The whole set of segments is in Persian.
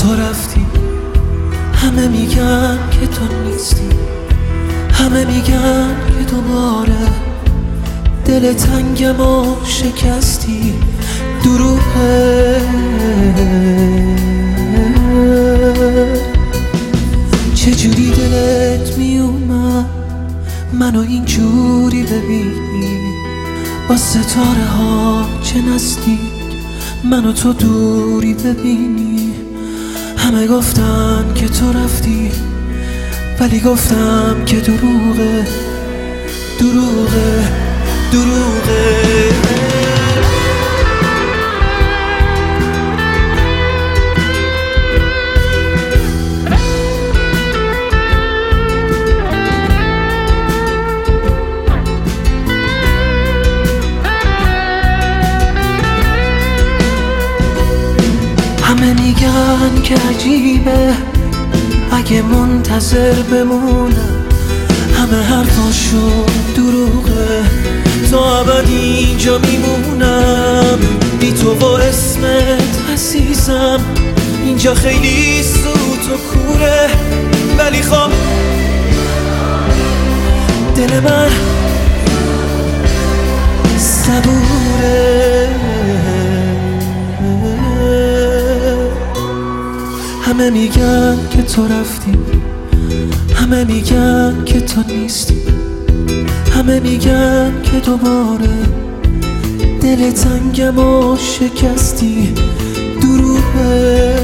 تو رفتی، همه میگن که تو نیستی، همه میگن که دوباره دل تنگم و شکستی. دروغه، چجوری دلت میومد منو اینجوری ببینی، با ستاره ها چه نزدیک منو تو دوری ببینی. همه گفتن که تو رفتی، ولی گفتم که دروغه، دروغه، دروغه. همه میگن که عجیبه اگه منتظر بمونم، همه حرفاشون دروغه، تا ابد اینجا میمونم بی تو و اسمت عزیزم. اینجا خیلی سوت و کوره، ولی خب دل من صبوره. همه میگن که تو رفتی، همه میگن که تو نیستی، همه میگن که دوباره دل تنگم و شکستی. دروغه،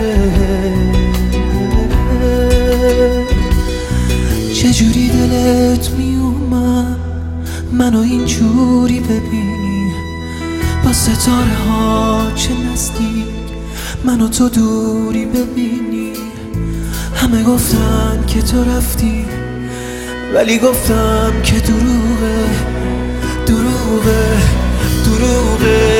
چجوری دلت میومد منو اینجوری ببینی، با ستاره ها چه نزدیک منو تو دوری ببینی. همه گفتن که تو رفتی، ولی گفتم که دروغه، دروغه، دروغه.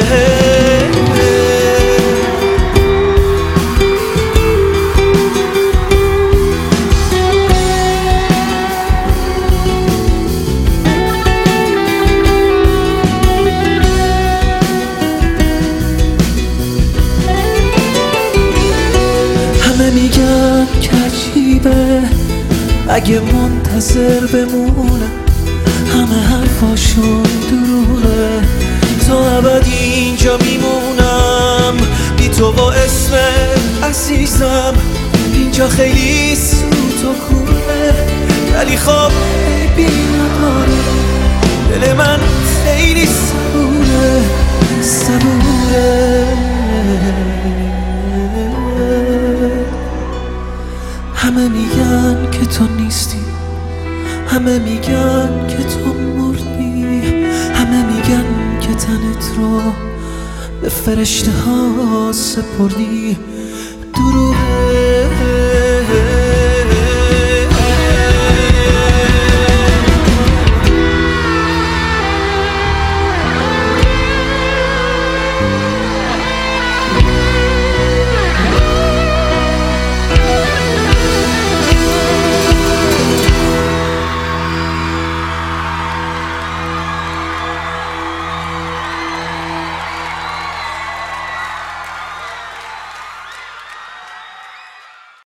همه میگن که عجیبه اگه منتظر بمونم، همه حرفاشون دروغه، تا ابد اینجا میمونم بی تو و اسمت عزیزم. اینجا خیلی سوت و کوره، ولی خب عیبی نداره، دل من خیلی صبوره، صبوره. همه میگن که تو نیستی، همه میگن که تو مردی، همه میگن که تنت رو به فرشته ها سپردی. دروغ